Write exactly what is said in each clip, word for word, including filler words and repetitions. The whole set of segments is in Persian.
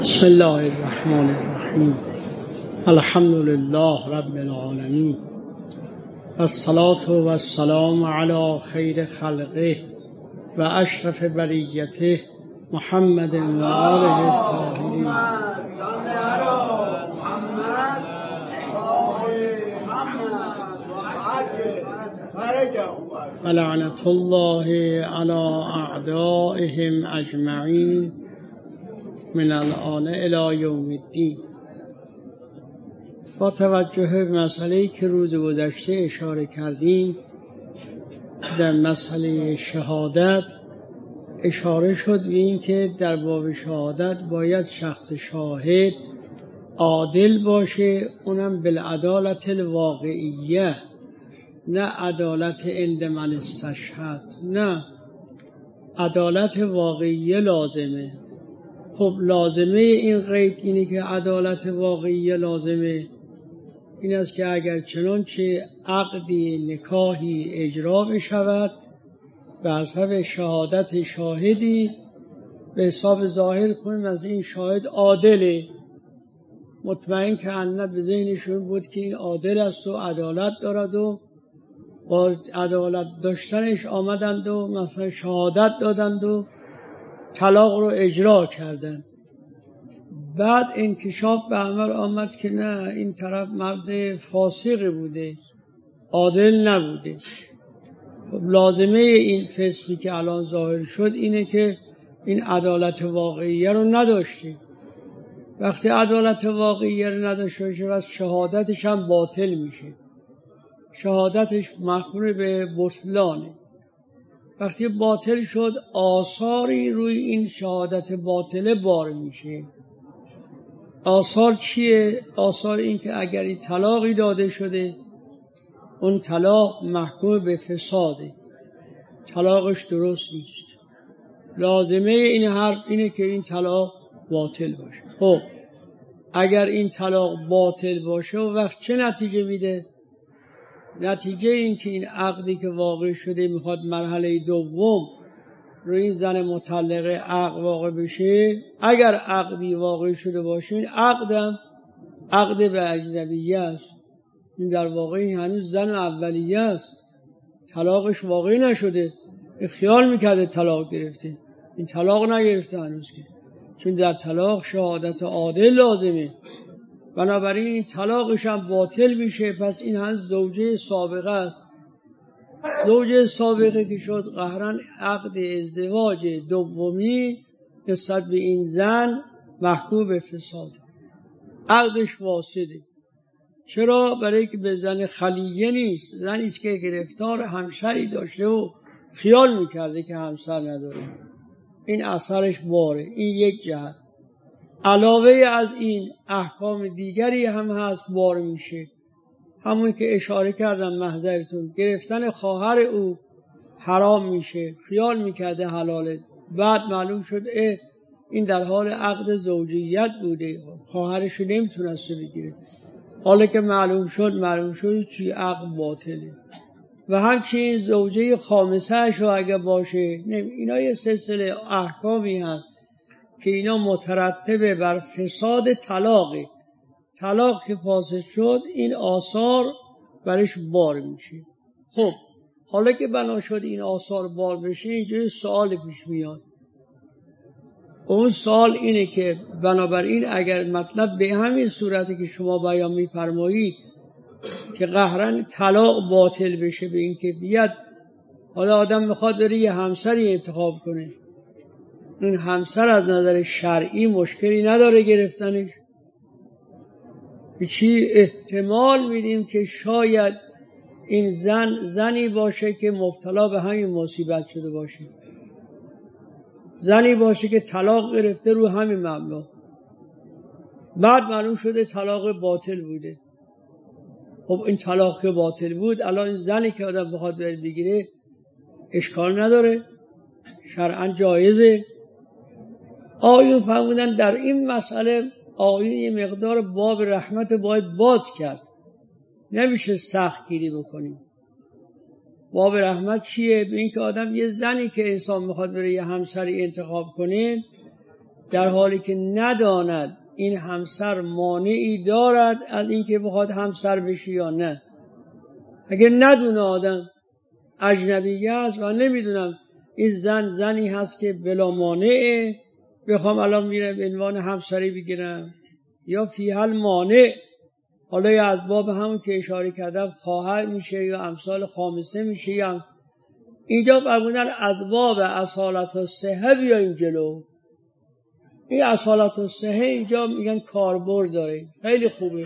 بسم الله الرحمن الرحیم. الحمد لله رب العالمین والصلاة والسلام علی خیر خلقه و اشرف بریته محمد و آله الطاهرین. ولعنة الله علی اعدائهم اجمعین من الآن الی یوم الدین. با توجه به مسئله‌ای که روز گذشته اشاره کردیم، در مسئله شهادت اشاره شد به این که در باب شهادت باید شخص شاهد عادل باشه، اونم بالعدالت الواقعیه، نه عدالت عند من استشهد، نه عدالت واقعیه لازمه. خب لازمه این قید اینه که عدالت واقعی لازمه این است که اگر چنانچه عقدی نکاحی اجرا بشود به حسب شهادت شاهدی به حساب ظاهر کنیم از این شاهد عادله، مطمئن که انا به ذهنشون بود که این عادل است و عدالت دارد و با عدالت داشتنش آمدند و مثلا شهادت دادند و طلاق رو اجرا کردن. بعد انکشاف به عمل آمد که نه، این طرف مرد فاسق بوده، عادل نبوده. لازمه این فسقی که الان ظاهر شد اینه که این عدالت واقعیه رو نداشته. وقتی عدالت واقعیه رو نداشته باشه و شهادتش هم باطل میشه، شهادتش محکوم به بطلانه. وقتی باطل شد آثاری روی این شهادت باطله بار میشه. آثار چیه؟ آثار این که اگر این طلاقی داده شده اون طلاق محکوم به فساده، طلاقش درست نیست. لازمه این حرف اینه که این طلاق باطل باشه. خب اگر این طلاق باطل باشه و وقت چه نتیجه میده؟ نتیجه این که این عقدی که واقع شده میخواد مرحله دوم روی این زن مطلقه عقد واقع بشه. اگر عقدی واقع شده باشه این عقدم عقد به اجنبیه است، این در واقع هنوز زن اولیه است، طلاقش واقع نشده، خیال میکرده طلاق گرفته، این طلاق نگرفته هنوز که، چون در طلاق شهادت عادل لازمه، بنابراین این طلاقش هم باطل میشه. پس این هم زوجه سابقه است. زوجه سابقه که شد قهرن عقد ازدواج دومی نسبت به این زن محکوم به فساد، عقدش واسده. چرا؟ برای که به زن خلیه نیست، زنی است که گرفتار همسری داشته و خیال میکرده که همسر نداره، این اثرش باره. این یک جهت. علاوه از این احکام دیگری هم هست بار میشه، همون که اشاره کردم محضرتون، گرفتن خواهر او حرام میشه، خیال میکرده حلاله، بعد معلوم شد اه این در حال عقد زوجیت بوده، خواهرش رو نمیتونسته بگیره، حالا که معلوم شد معلوم شد چی عقد باطله. و همچنین زوجه خامسه شو اگه باشه، اینا یه سلسله احکامی هست که اینا مترتبه بر فساد طلاقه. طلاق که فاسد شد این آثار برش بار میشه. خب حالا که بنا شد این آثار بار بشه، اینجا سوال پیش میاد. اون سوال اینه که بنابراین اگر مطلب به همین صورتی که شما بیان میفرمایید که قهرن طلاق باطل بشه به این که بیاد، حالا آدم میخواد بره یه همسری انتخاب کنه، این همسر از نظر شرعی مشکلی نداره گرفتنش، چی احتمال میدیم که شاید این زن زنی باشه که مبتلا به همین مصیبت شده باشه، زنی باشه که طلاق گرفته رو همین مبنا، بعد معلوم شده طلاق باطل بوده. خب این طلاق که باطل بود، الان این زنی که آدم بخواد بره بگیره اشکال نداره، شرعاً جایزه. آیون فرمودن در این مسئله آیون یه مقدار باب رحمت باید باز کرد، نمیشه سخت گیری بکنیم. باب رحمت چیه؟ به این که آدم یه زنی که انسان میخواد بره یه همسری انتخاب کنه، در حالی که نداند این همسر مانعی دارد از اینکه بخواد همسر بشه یا نه. اگر ندونه آدم اجنبیه است و نمیدونم این زن زنی هست که بلا مانعه، بخوام الان میرم به عنوان همسری بگیرم یا فی حال مانع، حالا یا از باب همون که اشاره کردم خواهر میشه یا امثال خامسه میشه، یا اینجا فرمودن از باب اصالت الصحه بیایم جلو. این اصالت الصحه اینجا میگن کاربرد داره، خیلی خوبه،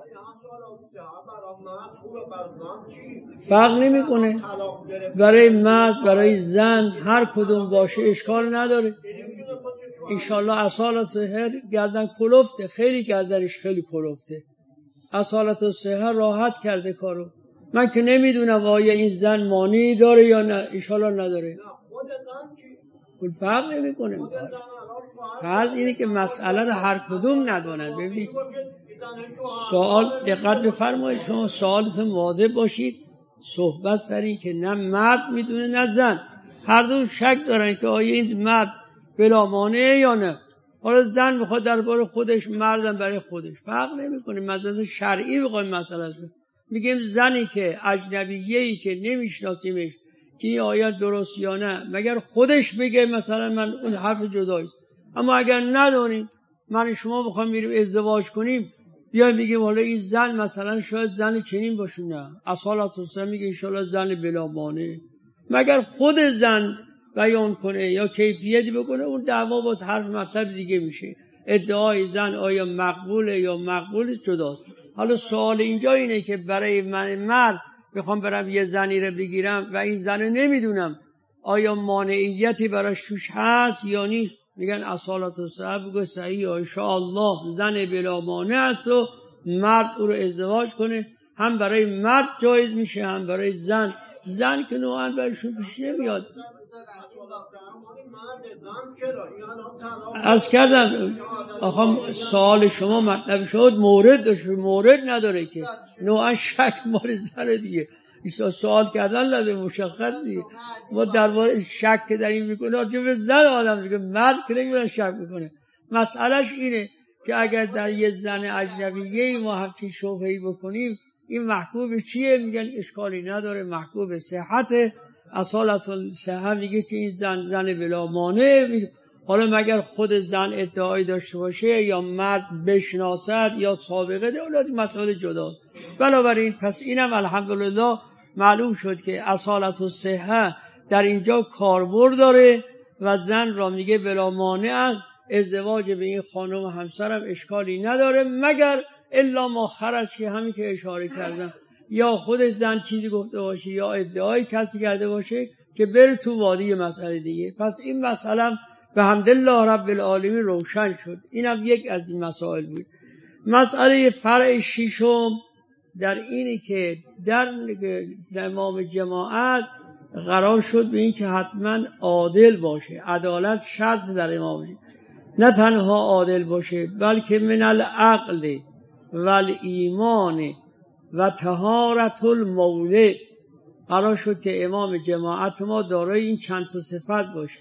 فرق نمیکنه برای مرد برای زن هر کدوم باشه اشکال نداره. انشالله اصالت الصحه گردن کلفته، خیلی گردنش خیلی کلفته. اصالت الصحه راحت کرده کارو. من که نمیدونم آیا این زن مانعی داره یا نه، انشالله نداره، کل فرق نمیکنه. فرض اینه که مسئله رو هر کدوم ندونن. ببینید سوال دقت بفرمایید، شما سوالتون واضح باشید، صحبت سر این که نه مرد میدونه نه زن، هر دو شک دارن که آیا این مرد بلا مانعه یا نه. حالا زن بخواد درباره خودش، مردم برای خودش، فرق نمیکنه. مدرسه شرعی بخوایم مسئله است، میگیم زنی که اجنبیه‌ای که نمیشناسیمش که این آیا درست یا نه، مگر خودش بگه مثلا من اون حرف جداییست. اما اگر ندونیم، من شما بخوام میریم ازدواج کنیم، بیایم بگیم حالا این زن مثلا شاید زن چنین باشه، نه اصالت الصحه میگه انشالله زن بلا مانع، مگر خود زن بیان کنه یا کیفیتی بکنه، اون دعوا باز حرف مطلب دیگه میشه. ادعای زن آیا مقبوله یا مقبول جداست. حالا سوال اینجا اینه که برای من مرد بخوام برم یه زنی رو بگیرم و این زن نمیدونم آیا مانعیتی براش توش هست یا نیست، میگن اصالت الصحه بگو صحیح ان شاء الله زن بلا مانع است و مرد او رو ازدواج کنه. هم برای مرد جایز میشه هم برای زن. زن که نوعا برشون پیش نمیاد. از کردم آخه سوال شما مطلب شد مورد داشت، مورد نداره که نوعا شک مورد زن دیگه. سوال کردن لازم مشخص دیگه. ما در شک که در این میکنه چون زن آدم دیگه، مرد که نمیدونه شک میکنه. مسئلهش اینه که اگر در یه زن اجنبیه ما همچین شبهه‌ای بکنیم، این محکوم چیه؟ میگن اشکالی نداره، محکوم صحت. اصالت الصحه میگه که این زن زن بلا مانع. حالا مگر خود زن ادعایی داشته باشه یا مرد بشناسد یا سابقه دولت، مسئله جداست. بنابراین پس اینم الحمدلله معلوم شد که اصالت الصحه در اینجا کاربرد داره و زن را میگه بلا مانع است، ازدواج به این خانم همسرم اشکالی نداره، مگر الا ما خرج که همین که اشاره کردم، یا خود زن چیزی گفته باشه یا ادعای کسی کرده باشه که بره تو وادی مسئله دیگه. پس این مسئله به حمدالله رب العالمین روشن شد. اینم یک از این مسائل بود. مسئله فرع ششم در اینی که در امام جماعت قرار شد به این که حتما عادل باشه. عدالت شرط در امام، نه تنها عادل باشه بلکه من العقل و الایمان و طهارت المولد. قرار شد که امام جماعت ما دارای این چند تا صفت باشه.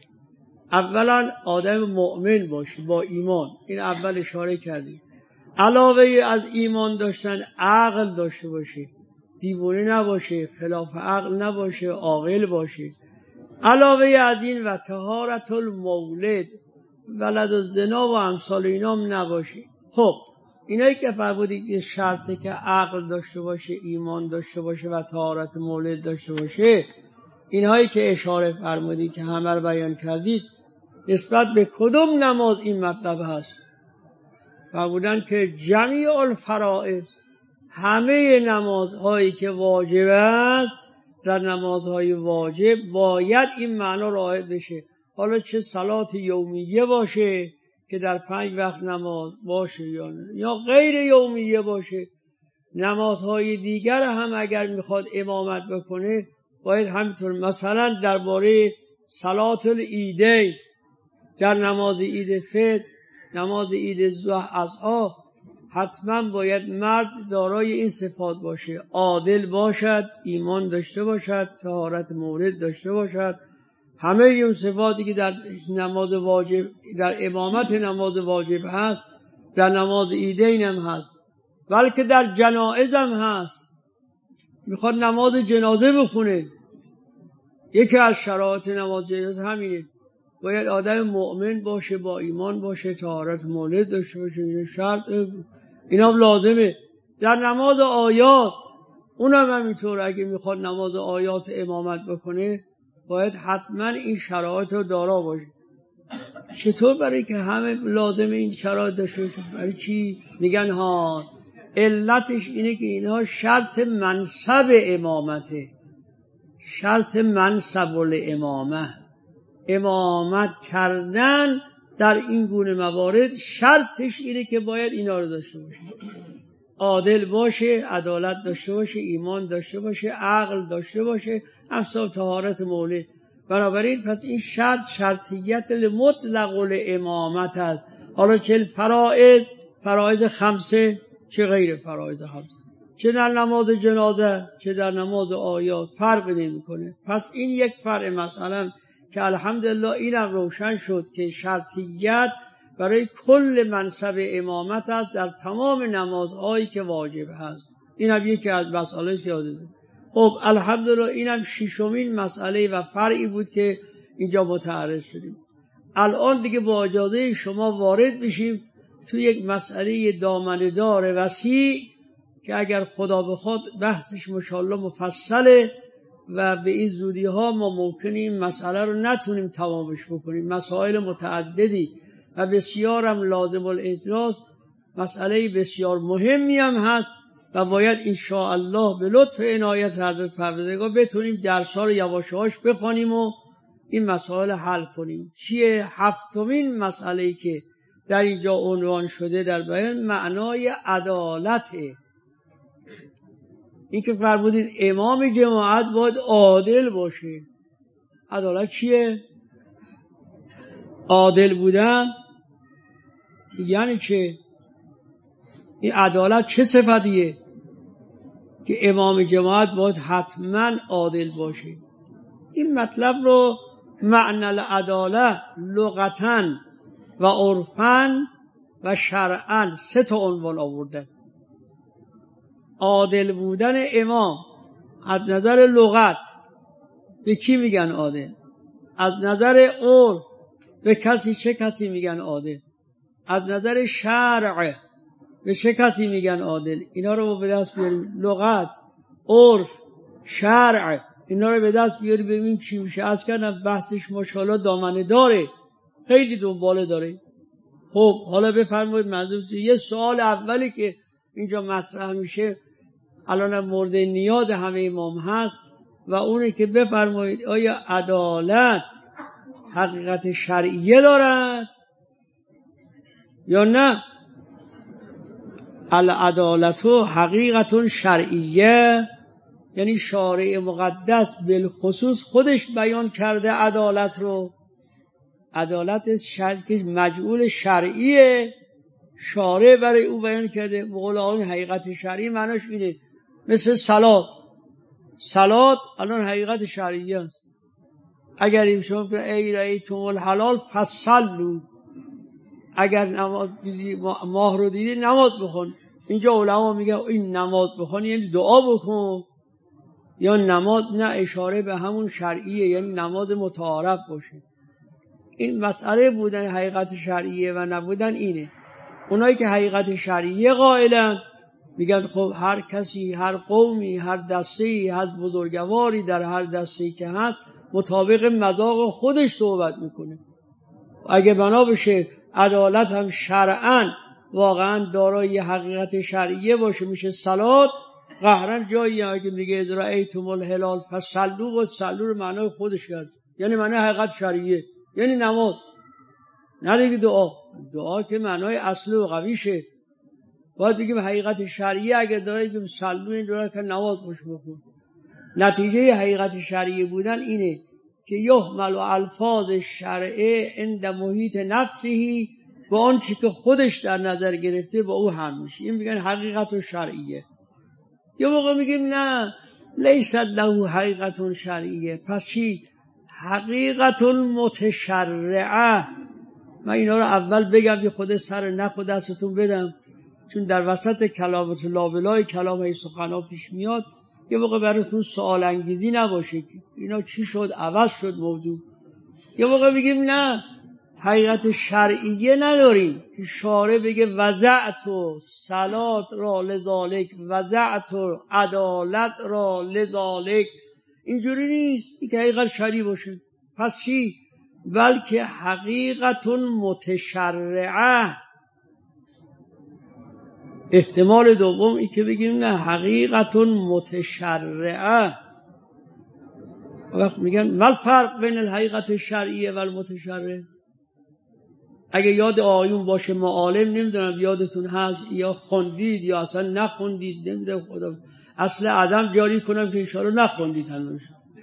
اولا آدم مؤمن باشه با ایمان، این اول اشاره کردیم. علاوه از ایمان داشتن عقل داشته باشه، دیوانه نباشه، خلاف عقل نباشه، عاقل باشه. علاوه از این و طهارت المولد، ولد الزنا و امثال اینام نباشه. خب اینایی که فرمودید که شرطه که عقل داشته باشه، ایمان داشته باشه و طهارت مولد داشته باشه، اینهایی که اشاره فرمودید که همه رو بیان کردید، نسبت به کدوم نماز این مطلب هست؟ فرمودن که جمیع الفرائض، همه نمازهایی که واجب است، در نمازهای واجب باید این معنا رعایت بشه. حالا چه صلات یومیه باشه که در پنج وقت نماز باشه یا نه، یا غیر یومیه باشه، نمازهای دیگر هم اگر میخواد امامت بکنه باید همینطور. مثلا درباره صلات العیدین، در نماز عید فطر، نماز عید اضحی، حتما باید مرد دارای این صفات باشه، عادل باشد، ایمان داشته باشد، طهارت مولد داشته باشد، همه اون صفاتی که در نماز واجب، در امامت نماز واجب هست، در نماز عیدین هم هست، بلکه در جنائز هم هست. میخواد نماز جنازه بخونه، یکی از شرایط نماز جنازه همینه، باید آدم مؤمن باشه، با ایمان باشه، طهارت مولد داشته باشه، این شرط، اینا هم لازمه. در نماز آیات اونم همینطور، اگه میخواد نماز آیات امامت بکنه باید حتما این شرایط رو دارا باشه. چطور؟ برای که همه لازمه این شرایط داشته باشه. برای چی؟ میگن ها علتش اینه که اینها شرط منصب امامته، شرط منصب الامامه، امامت کردن در این گونه موارد شرطش اینه که باید اینا رو داشته باشه، عادل باشه، عدالت داشته باشه، ایمان داشته باشه، عقل داشته باشه، افسا طهارت مولد. بنابراین پس این شرط شرطیت مطلق الامامت است. حالا چه فرائض، فرائض خمسه، چه غیر فرائض خمسه، چه در نماز جنازه چه در نماز آیات، فرق نمیکنه. پس این یک فرع مثلا که الحمدلله اینم روشن شد که شرطیت برای کل منصب امامت است در تمام نمازهایی که واجب هست. اینم یکی از مسائلی که یاد بگیرید. خب الحمدلله اینم ششمین مسئله و فرعی بود که اینجا متعرض شدیم. الان دیگه با اجازه شما وارد بشیم تو یک مسئله دامنه‌دار وسیع که اگر خدا بخواد بحثش ماشاءالله مفصله و به این زودی ها ما ممکنه این مسئله رو نتونیم تمامش بکنیم. مسائل متعددی و بسیار هم لازم الاجراست، مسئله بسیار مهمی هم هست و باید انشاءالله به لطف عنایت حضرت پروردگار بتونیم درس‌ها رو یواش‌یواش بخونیم و این مسائل حل کنیم. چیه؟ هفتمین مسئله‌ای که در اینجا عنوان شده در بیان معنای عدالته. این که فرمودید امام جماعت باید عادل باشه. عدالت چیه؟ عادل بودن یعنی چه؟ این عدالت چه صفتیه؟ که امام جماعت باید حتما عادل باشه. این مطلب رو معنی العدالت لغتاً و عرفاً و شرعاً سه تا عنوان آورده. عادل بودن امام از نظر لغت به کی میگن عادل؟ از نظر عرف به کسی چه کسی میگن عادل؟ از نظر شرع به چه کسی میگن عادل؟ اینا رو به دست بیاریم، لغت، عرف، شرع، اینا رو به دست بیاریم ببینیم چی میشه. از کردم بحثش ماشاءالله دامنه داره، خیلی دنباله داره. خب حالا بفرمایید منظور یه سوال اولی که اینجا مطرح میشه الان مورد نیاز همه امام هست و اونه که بفرمایید آیا عدالت حقیقت شرعیه دارد یا نه؟ العدالت حقیقت شرعیه، یعنی شارع مقدس بالخصوص خودش بیان کرده عدالت رو. عدالت شرعی که مجعول شرعیه، شارع برای او بیان کرده. بقول آن حقیقت شرعی معناش اینه، مثل صلات. صلات الان حقیقت شرعیه است. اگر این شما که ای رأیتم الحلال فصلوا، اگر نماز دیدی ماه رو دیدی نماز بخون. اینجا علما میگه این نماز بخون یعنی دعا بکن یا نماز، نه اشاره به همون شرعیه یعنی نماز متعارف باشه. این مسئله بودن حقیقت شرعیه و نبودن اینه. اونایی که حقیقت شرعیه قائلن میگن خب هر کسی، هر قومی، هر دسته‌ای، هر بزرگواری در هر دسته‌ای که هست مطابق مذاق خودش صحبت میکنه. اگه بنا بشه عدالت هم شرعاً واقعاً دارای حقیقت شرعیه باشه میشه صلات، قهرن جایی اگه میگه اذا رأیتم الهلال فصلوا و صلوا رو معنای خودش کرد، یعنی معنای حقیقت شرعیه یعنی نماز، نه دیگه دعا. دعا که معنای اصل و قویشه. باید بگیم حقیقت شرعیه اگه داره بگیم صلوا این داره که نماز باشه بخون. نتیجه حقیقت شرعیه بودن اینه که یحمل الفاظ شرعه عند محیط نفسه، با آن چی که خودش در نظر گرفته با او هم میشه. این میگن حقیقت شرعیه. یه موقع میگیم نه لیست له حقیقت شرعیه، پس چی؟ حقیقت متشرعه. من اینا رو اول بگم یه خود سر نخو دستتون بدم، چون در وسط کلامت لابلای کلام های سخنا پیش میاد، یه موقع براتون سوال انگیزی نباشه اینا چی شد عوض شد موضوع. یه موقع بگیم نه حقیقت شرعیه نداریم، شارع بگه وضعت و صلات را لذالک، وضعت و عدالت را لذالک. اینجوری نیست این که حقیقت شرعی باشه. پس چی؟ بلکه حقیقت متشرعه. احتمال دوم این که بگیم نه حقیقت متشرعه. وقت میگن ما فرق بین الحقیقت الشرعیه و المتشرعه. اگه یاد آیون باشه معالم، نمیدونم یادتون هست یا خوندید یا اصلا نخوندید، نمیدونم خدا اصل عدم جاری کنم که انشاءالله نخوندید هنوز.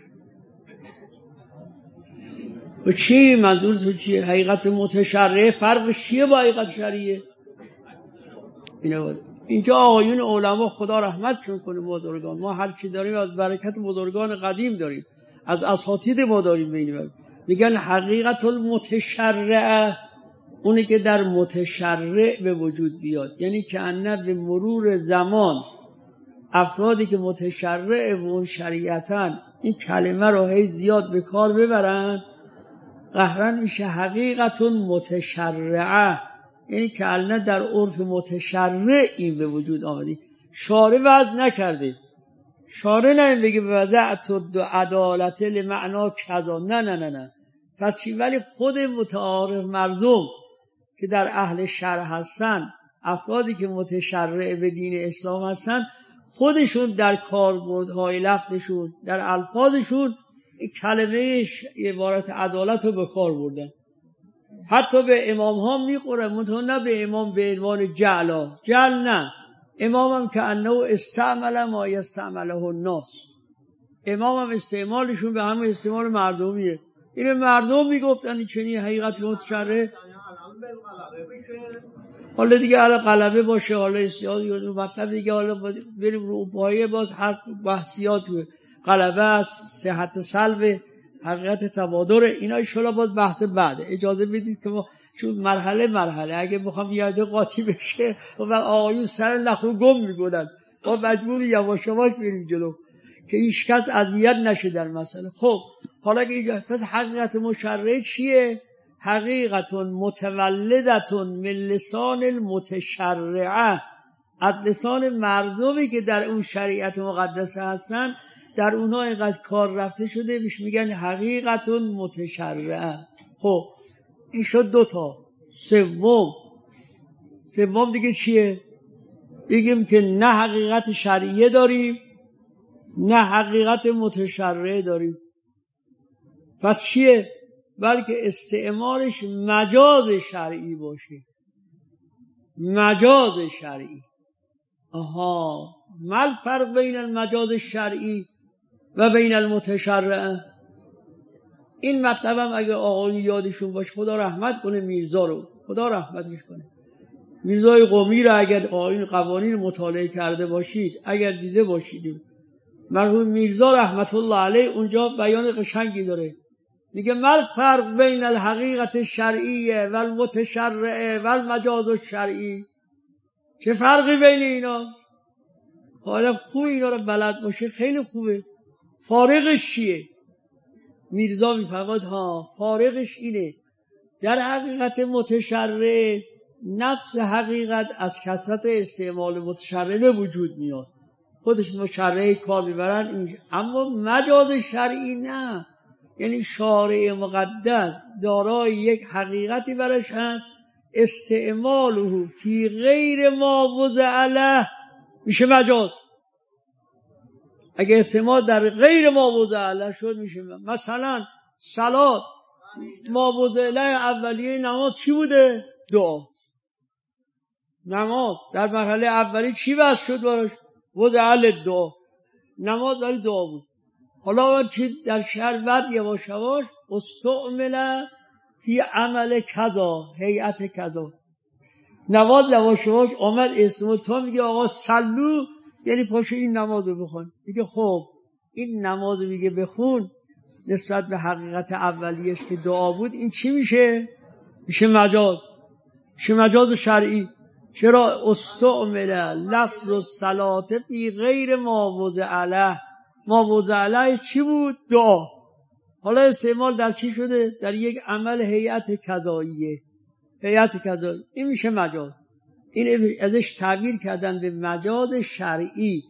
و چی منظورتون چیه؟ حقیقت متشرعه فرقش چیه با حقیقت شرعیه؟ اینا اینجا آیون علما خدا رحمتشون کنه بزرگان، ما هر چی داریم از برکت بزرگان قدیم داریم، از اساتید ما داریم. ببینیم میگن حقیقت المتشرعه اونی که در متشرع به وجود بیاد، یعنی که انه به مرور زمان افرادی که متشرع و اون شریعتن این کلمه رو هی زیاد به کار ببرن، قهرن میشه حقیقت متشرعه، یعنی که انه در عرف متشرع این به وجود آمده. شارع وضع نکرده، شارع نه بگه وضعت و عدالت لمعنا کذا، نه نه نه نه. پس چی؟ ولی خود متعارف مردم که در اهل شرع هستن، افرادی که متشرع به دین اسلام هستن، خودشون در کاربردهای لفظشون در الفاظشون کلمه عبارت عدالت رو به کار بردن. حتی به امام ها میخوره، منطقه نه به امام به عنوان جعلا، جعل نه، امام هم که انه استعمل ما یستعمله الناس، امام هم استعمالشون به همه استعمال مردمیه. این مردم میگفتن چنین حقیقت متشرعه. حالا دیگه حالا غلبه باشه، حالا استیاد یا مطلب دیگه، حالا بریم رو پایه باز حرف بحثیات غلبه است، صحت سلب، حقیقت تبادر، اینا ایشالا باز بحث بعده. اجازه بدید که ما چون مرحله مرحله اگه بخوام یاد قاطی بشه و آقایون سر نخو گم میگونن، ما مجبور یواش یواش بریم جلو که هیچ کس اذیت نشه در مسئله. خب حالا که اینجا پس حقیقت مشرعه چیه؟ حقیقت متولدت من لسان المتشرعه، از لسان مردمی که در اون شریعت مقدسه هستن، در اونها اینقدر کار رفته شده، بهش میگن حقیقت متشرعه. خب این شد دوتا. سوم سوم دیگه چیه؟ بگیم که نه حقیقت شرعیه داریم نه حقیقت متشرعه داریم. پس چیه؟ بلکه استعمالش مجاز شرعی باشه، مجاز شرعی. آها، ما الفرق بین المجاز الشرعی و بین المتشرعه؟ این مطلب هم اگه آقایون یادشون باشه، خدا رحمت کنه میرزا رو، خدا رحمتش کنه، میرزای قمی رو اگر آقایون قوانین مطالعه کرده باشید، اگر دیده باشید، مرحوم میرزا رحمت الله علیه اونجا بیان قشنگی داره، میگه ما الفرق بین الحقیقت الشرعیه و المتشرعه و المجاز الشرعی. چه فرقی بین اینا؟ آدم خوب اینا رو بلد باشه خیلی خوبه. فارقش چیه؟ میرزا میفرماد ها فارقش اینه، در حقیقت متشرع نفس حقیقت از کثرت استعمال متشرع به وجود میاد، خودش مشرع کار میبرن، اما مجاز شرعی نه. یعنی شارع مقدس دارای یک حقیقتی برش هست، استعماله فی غیر ما وضع له میشه مجاز. اگه استعمال در غیر ما وضع له شد میشه مجاز. مثلا صلات ما وضع له اولیه نماز چی بوده؟ دعا. نماز در مرحله اولی چی بس شد براش؟ وضع له دعا. نماز ولی دعا بود. حالا چی در شهر بعد یواش یواش استعمل فی عمل کذا، هیئت کذا. نماز یواش یواش آمد اسم تو میگه آقا صلو، یعنی پاشو این نماز رو بخون. میگه خب این نماز میگه بخون، نسبت به حقیقت اولیش که دعا بود، این چی میشه؟ میشه مجاز، میشه مجاز شرعی. چرا؟ استعمل لفظ الصلاة فی غیر ما وضع علیه. ما وضع علیه چی بود؟ دعا. حالا استعمال در چی شده؟ در یک عمل هیئت قضاییه، هیئت قضایی. این میشه مجاز. این ازش تعبیر کردن به مجاز شرعی.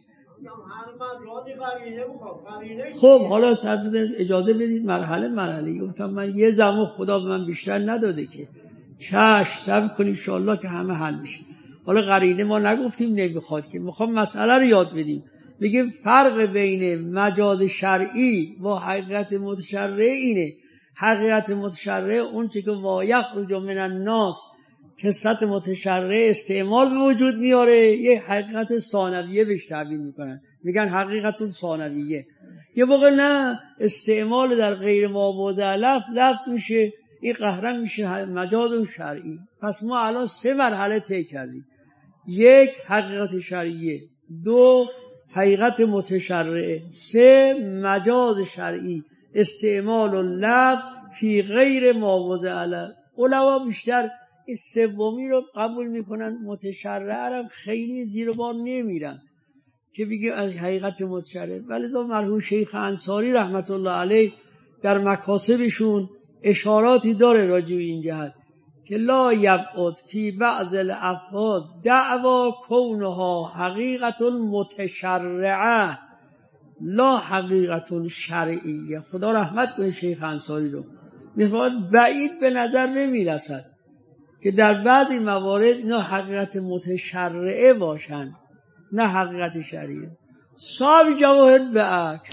خب حالا اجازه بدید مرحله مرحله. گفتم من یه زمان خدا به من بیشتر نداده که چشم صبر کنید انشاءالله که همه حل میشه. حالا قرینه ما نگفتیم نمیخواد که، میخوام مسئله رو یاد بدیم. بگیم فرق بین مجاز شرعی و حقیقت متشرع اینه. حقیقت متشرع اون چه که وایخرج من الناس کثرت متشرع استعمال به وجود میاره، یه حقیقت ثانویه بهش تعبیر میکنن، میگن حقیقت ثانویه. یه موقع نه، استعمال در غیر ما وضع لفظ لفظ میشه، این قهرن میشه مجاز و شرعی. پس ما الان سه مرحله طی کردیم. یک، حقیقت شرعیه. دو، حقیقت متشرعه. سه، مجاز شرعی، استعمال اللفظ فی غیر ما وضع علیه. علما بیشتر این سومی رو قبول میکنن، متشرعه رو خیلی زیر بار نمیرن که بگیم از حقیقت متشرعه. ولی ذا مرحوم شیخ انصاری رحمت الله علیه در مکاسبشون اشاراتی داره راجع به این جهت که لا یبعد فی بعض الافراد دعوا کونها حقیقت متشرعه لا حقیقت شرعیه. خدا رحمت کنه شیخ انصاری رو. میخواد بعید به نظر نمیرسد که در بعضی موارد اینا حقیقت متشرعه باشن، نه حقیقت شرعیه. صاحب جواهر به عکس،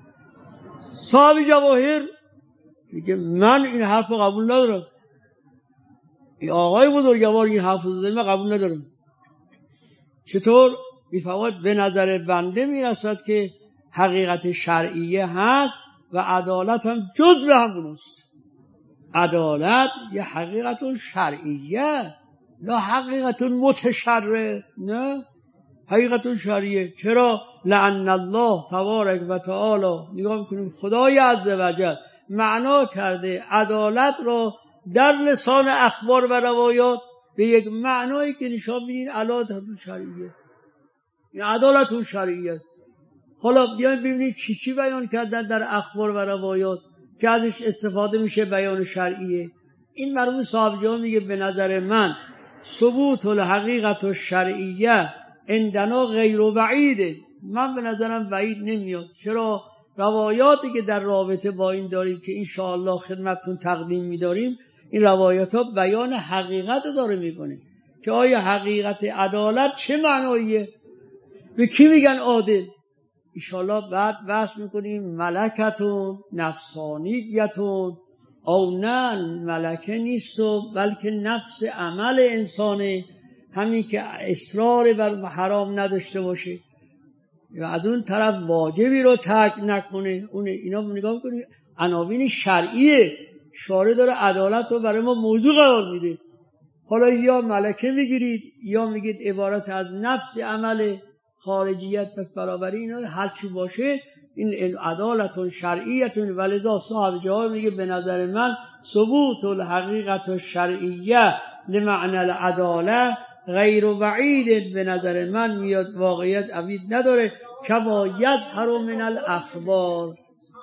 صاحب جواهر میگه من این حرف رو قبول ندارم، این آقای بزرگوار این حرف رو زده من قبول ندارم. چطور؟ میفهمد به نظر بنده میرسد که حقیقت شرعیه هست و عدالت هم جز به همون است. عدالت یه حقیقت شرعیه، لا حقیقت متشرعه، نه حقیقت شرعیه. چرا؟ لعن الله تبارک و تعالی، نگاه میکنیم خدای عزوجل معنا کرده عدالت را در لسان اخبار و روایات به یک معنایی که نشان میدین عدالت شرعیه، این عدالت شرعیه. حالا بیایم ببینید چی چی بیان کردن در اخبار و روایات که ازش استفاده میشه بیان شرعیه. این مرحوم صاحب جا میگه به نظر من ثبوت الحقیقت الشرعیه عندنا غیر بعیده. من به نظرم بعید نمیاد. چرا؟ روایاتی که در رابطه با این داریم که انشاءالله خدمتتون تقدیم میداریم، این روایات ها بیان حقیقت داره میکنه که آیا حقیقت عدالت چه معناییه، به کی میگن عادل. انشاءالله بعد بحث میکنیم ملکتون نفسانیتون او نه ملکه نیست و بلکه نفس عمل انسانه، همین که اصرار بر حرام نداشته باشه و از اون طرف واجبی رو ترک نکنه. اون اینا نگاه میکنیم عناوین شرعیه، شارع داره عدالت رو برای ما موضوع قرار میده. حالا یا ملکه میگیرید یا میگید عبارت از نفس عمل خارجیت، پس برابری اینا هر چی باشه این عدالت شرعیت. ولذا صاحب جواب میگه به نظر من ثبوت الحقیقت الشرعیه لمعنى العداله غیر بعید. به نظر من میاد واقعیت عبید نداره کما یظهر من الاخبار.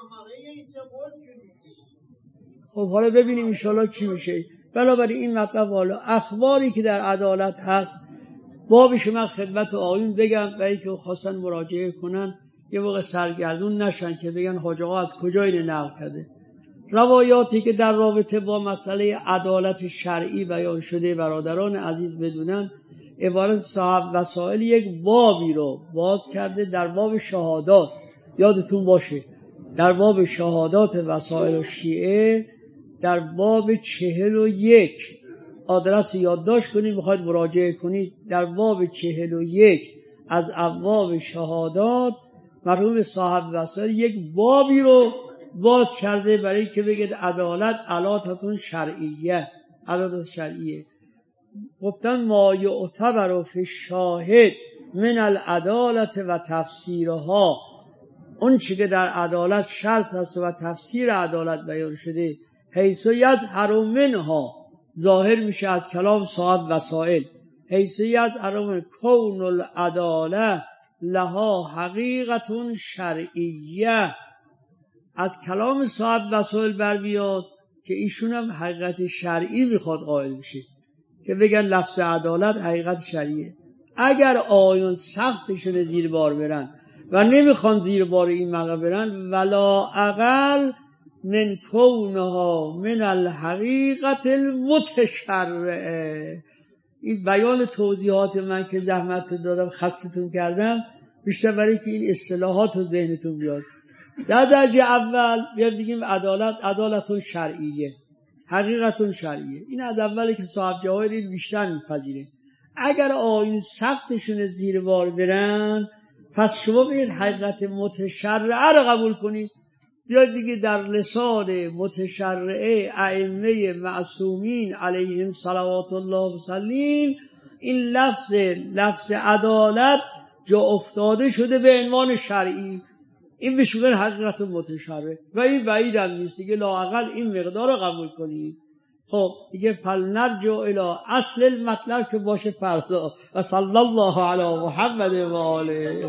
خب حالا ببینیم انشاءالله چی میشه. بنابراین این مطلب حالا اخباری که در عدالت هست بابش من خدمت آقایون بگم برای که خواستن مراجعه کنن یه موقع سرگردون نشن که بگن حاج آقا از کجا اینو نقل کرده. روایاتی که در رابطه با مسئله عدالت شرعی بیان شده برادران عزیز بدونن، عبارت صاحب وسائل یک بابی رو باز کرده در باب شهادات. یادتون باشه در باب شهادات وسائل شیعه در باب چهل و یک آدرس یادداشت کنید، میخواید مراجعه کنید. در باب چهل و یک از ابواب شهادات مرحوم صاحب وسائل یک بابی رو باز کرده برای که بگید عدالت عدالتون شرعیه، عدالت شرعیه. گفتن ما یعتبر فی الشاهد من العدالت و تفسیرها اون چی که در عدالت شرط هست و تفسیر عدالت بیان شده، حیث یظهر منها، ظاهر میشه از کلام صاحب وسائل، حیث یظهر من کون العداله لها حقیقت شرعیه، از کلام صاحب وسائل بر بیاد که ایشون هم حقیقت شرعی میخواد قائل بشه، که بگن لفظ عدالت حقیقت شرعیه. اگر آیون سختشون زیر بار برن و نمیخوان زیر بار این مقام برن، ولا اقل من کونها من الحقیقت المتشرعه. این بیان توضیحات من که زحمت دادم خستتون کردم بیشتر برای که این اصطلاحات رو ذهنتون بیاد. در درجه اول بیاد بگیم عدالت عدالت شرعیه، حقیقت شرعیه. این از اولی که صاحب جواهر این بیشتر میپذیره. اگر آیین سختشون زیر بار برن، پس شما باید حقیقت متشرعه رو قبول کنید. بیاد دیگه در لسان متشرعه ائمه معصومین علیهم صلوات الله و سلیم این لفظ لفظ عدالت جا افتاده شده به عنوان شرعی، این بهش میگن حقیقت متشرع و این بعید هم نیست دیگه، لااقل این مقدار رو قبول کنید. خب دیگه فلنرجع الی اصل المطلب که باشه فردا. و صلی الله علی محمد و آله.